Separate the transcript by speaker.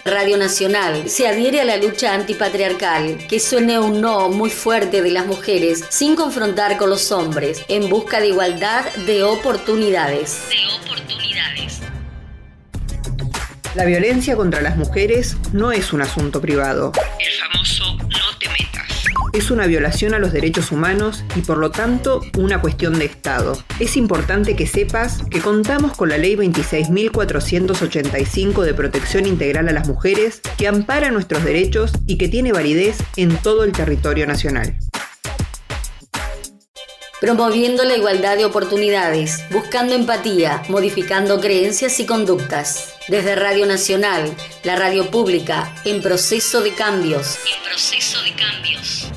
Speaker 1: Radio Nacional se adhiere a la lucha antipatriarcal, que suene un no muy fuerte de las mujeres sin confrontar con los hombres, en busca de igualdad de oportunidades.
Speaker 2: La violencia contra las mujeres no es un asunto privado.
Speaker 3: El famoso no te metas.
Speaker 2: Es una violación a los derechos humanos y por lo tanto una cuestión de Estado. Es importante que sepas que contamos con la Ley 26.485 de Protección Integral a las Mujeres, que ampara nuestros derechos y que tiene validez en todo el territorio nacional.
Speaker 1: Promoviendo la igualdad de oportunidades, buscando empatía, modificando creencias y conductas. Desde Radio Nacional, la radio pública, en proceso de cambios.